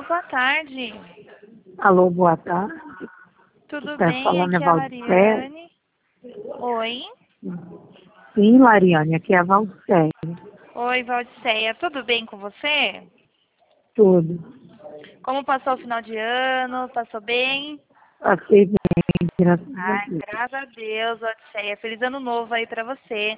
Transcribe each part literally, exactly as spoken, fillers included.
boa tarde. Alô, boa tarde. Tudo Tá bem? falando é Aqui é a Valdicéia? Lariane. Oi? Sim, Lariane, aqui é a Valdicéia. Oi, Valdiceia. Tudo bem com você? Tudo. Como passou o final de ano? Passou bem? Passei bem, graças a Ai, Deus. graças a Deus, Valdiceia. Feliz ano novo aí pra você.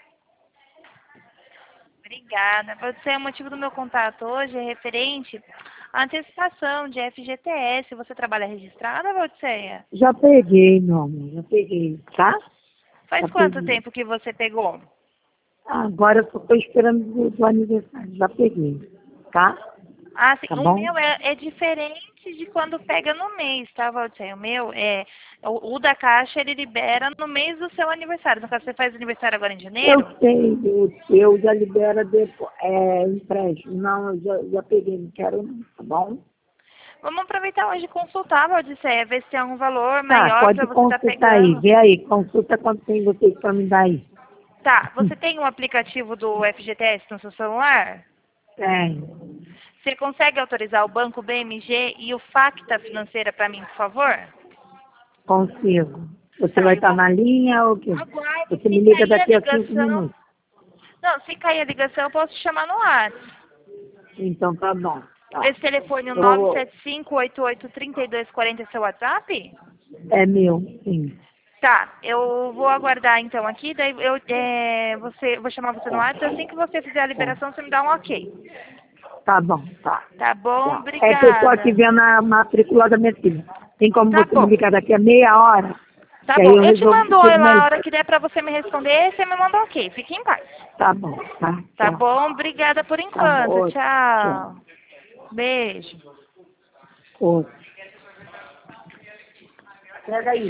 Obrigada. Valdiceia, o motivo do meu contato hoje é referente à antecipação de F G T S. Você trabalha registrada, Valdiceia? Já peguei, meu amor, já peguei, tá? Faz Já quanto peguei. tempo que você pegou? Agora eu só estou esperando do, do aniversário, já peguei, tá? Ah, sim. Tá O bom? meu é, é diferente de quando pega no mês, tá, Valdir? O meu é. O, o da Caixa ele libera no mês do seu aniversário. No caso, você faz aniversário agora em Eu janeiro? sei, o seu já libera depois, é, empréstimo. Não, eu já, já peguei, não quero não, tá bom? Vamos aproveitar hoje e consultar, Valdir, ver se tem algum valor Tá, maior pode para você estar consultar aí, pegando. vê aí, consulta quanto tem vocês para me dar aí. Tá, você tem um aplicativo do F G T S no seu celular? Tem, Você consegue autorizar o Banco B M G e o Facta Financeira para mim, por favor? consigo. Você Tá, vai eu estar vou. na linha ou o quê? Aguarde, Você me se liga cair a daqui a cinco ligação. minutos. Não, se cair a ligação, eu posso te chamar no WhatsApp. Então tá bom. Tá. Esse telefone, o Eu nove vou- sete cinco, oito oito três dois quatro zero, é seu WhatsApp? É meu, sim. Tá, eu vou aguardar então aqui, daí eu é, você, vou chamar você no Tá, WhatsApp, assim que você fizer a tá. liberação, você me dá um ok. Tá bom, tá. Tá bom? Tá. É que eu tô aqui Obrigada. vendo a matrícula da minha filha. Tem como Tá você me bom, ligar daqui a meia hora? tá Que aí bom. eu Eu te resolvo mando tudo oi lá a hora melhor. que der pra você me responder, você me manda ok. Fique em paz. Tá bom, tá. Tá Tchau. bom? Obrigada por Tá bom. enquanto. Outro. Tchau. Tchau. Beijo. Outro. Pega aí.